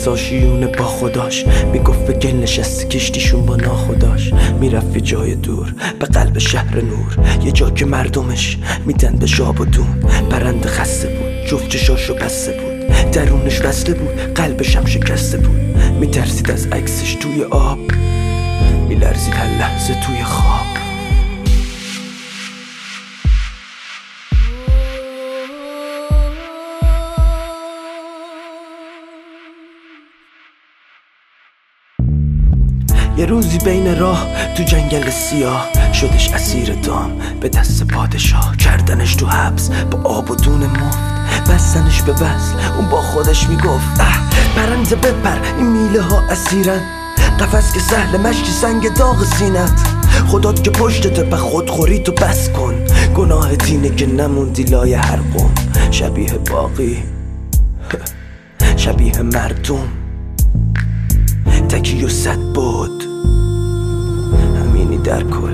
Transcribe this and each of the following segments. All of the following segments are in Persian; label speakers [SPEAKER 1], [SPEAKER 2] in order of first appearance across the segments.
[SPEAKER 1] از آشیونه با خداش، میگفت به گل نشسته کشتیشون با ناخداش. میرفت یه جای دور به قلب شهر نور، یه جا که مردمش میدن به شاب و دون. پرنده خسته بود، جفت چشاشو بسته بود، درونش وصله بود، قلبش هم شکسته بود. میترسید از عکسش توی آب، میلرزید هر لحظه توی خواب. یه روزی بین راه تو جنگل سیاه، شدش اسیر دام به دست پادشاه. کردنش تو حبس با آب و دون مفت، بستنش به وصل اون با خودش میگفت پرنده بپر این میله ها اسیرن، قفس که سهل مشتی سنگ داغ سینت. خدات که پشتته به خودخوری تو بس کن، گناه دینه که نموندی لای هر قوم. شبیه باقی شبیه مردم، تکی و صد بود همینی در کل.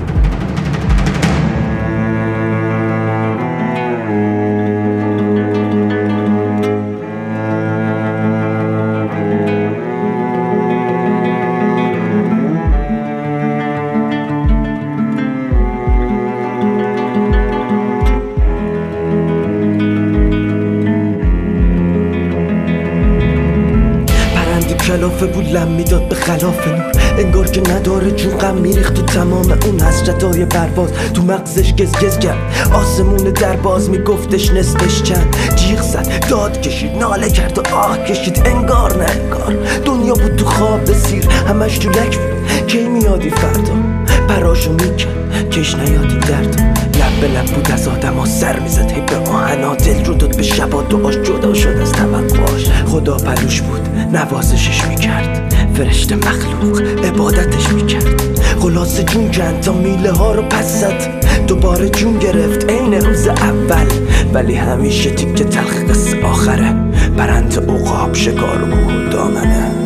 [SPEAKER 1] کلافه بود لم میداد به خلاف نور، انگار که نداره جون. غم میریخت تو تمام اون حسرتای پرواز، تو مغزش گز کرد آسمون در باز. میگفتش نصفش چند، جیغ زد داد کشید، ناله کرد و آه کشید. انگار نه انگار دنیا بود تو خواب سیر، همش تو لک بود کی میادی فردا. پراشو میکرد کش نیادی درد، لب به لب بود از آدم ها سر میزد هی به آهنا. دل رو داد به شبا دعاش جدا شد از توقعاش. خدا پلوش بود نوازشش میکرد، فرشته مخلوق عبادتش میکرد. خلاصه جون کند تا میله ها رو پس زد، دوباره جون گرفت عین روز اول. ولی همیشه تیکه تلخ قصه آخره، پرنده عقاب شکار و کوه دامنه.